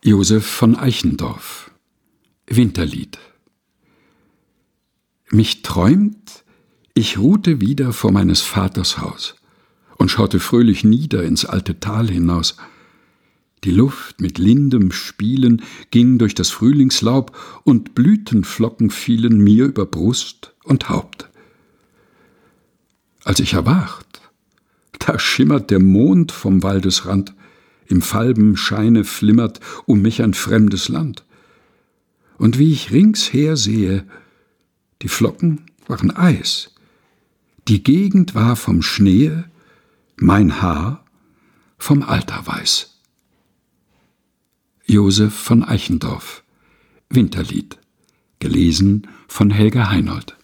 Josef von Eichendorff. Winterlied. Mich träumt, ich ruhte wieder vor meines Vaters Haus und schaute fröhlich nieder ins alte Tal hinaus. Die Luft mit lindem Spielen ging durch das Frühlingslaub und Blütenflocken fielen mir über Brust und Haupt. Als ich erwacht, da schimmert der Mond vom Waldesrand, im falben Scheine flimmert um mich ein fremdes Land. Und wie ich ringsher sehe, die Flocken waren Eis, die Gegend war vom Schnee, mein Haar vom Alter weiß. Josef von Eichendorff. Winterlied. Gelesen von Helga Heinold.